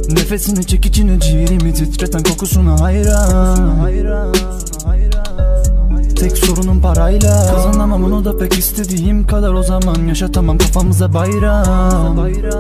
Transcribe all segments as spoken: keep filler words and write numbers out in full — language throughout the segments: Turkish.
Nefesini çek içine, ciğerimi titreten kokusuna hayran. Tek sorunum parayla, kazanamam onu da pek istediğim kadar. O zaman yaşatamam kafamıza bayram.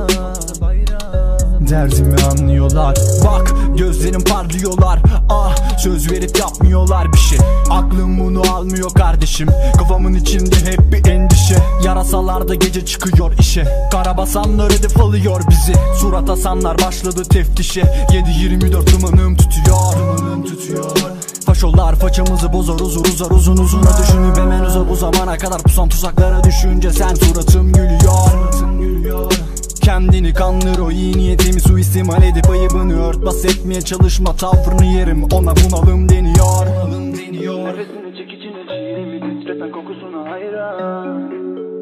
Derdimi anlıyorlar, bak gözlerim parlıyorlar. Ah, söz verip yapmıyorlar bir şey. Aklım bunu almıyor kardeşim. Kafamın içinde hep bir endişe. Yarasalarda gece çıkıyor işe. Karabasanlar hedef alıyor bizi. Surat asanlar başladı teftişe. yedi yirmi dört dumanım tutuyor. Dumanım tutuyor. Faşolar façamızı bozar, uzur uzar uzun uzuna düşünüp hemen uzar. Bu zamana kadar pusan tuzaklara düşünce sen suratım gülüyor. Suratım gülüyor. Kendini kandır, o iyi niyetimi suistimal edip ayıbını örtbas etmeye çalışma. Tavrını yerim, ona bunalım deniyor. Bunalım deniyor. Nefesini çek içine, ciğerimi titreten kokusuna hayran.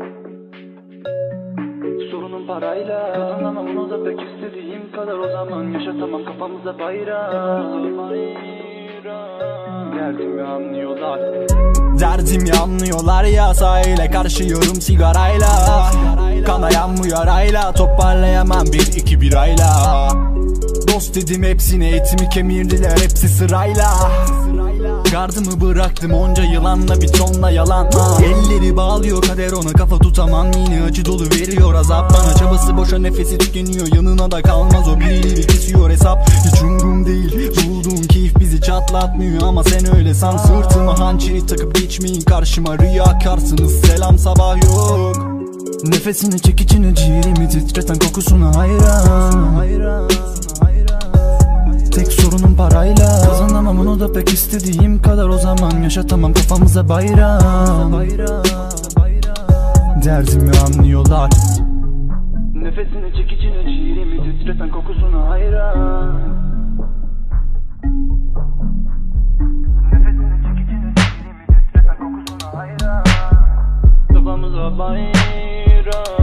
Sorunum parayla, kazanamam onu da pek istediğim kadar. O zaman yaşatamam kafamıza bayram. Derdimi anlıyorlar, derdimi anlıyorlar ya. Sahile karşı yorum sigarayla. Kanayan bu yarayla, toparlayamam bir iki birayla. Dost dedim hepsine, etimi kemirdiler hepsi sırayla. Gardımı bıraktım onca yılanla, bir tonla yalan. ah. Elleri bağlıyor kader, ona kafa tutamam. Yine acı dolu veriyor azap bana. Çabası boşa, nefesi tükeniyor, yanına da kalmaz o. Birileri kesiyor hesap, hiç umurum değil. Bulduğum keyif bizi çatlatmıyor ama sen öyle san. Sırtıma hançeri takıp geçmeyin karşıma, riyakarsınız selam sabah yok. Nefesini çek içine, ciğerimi titreten kokusuna hayran. Tek sorunum parayla, kazanamam onu da pek istediğim kadar. O zaman yaşatamam kafamıza bayram. Derdimi anlıyorlar. Nefesini çek içine, ciğerimi titreten kokusuna hayran. Nefesini çek içine, ciğerimi titreten kokusuna hayran. Kafamıza bayram.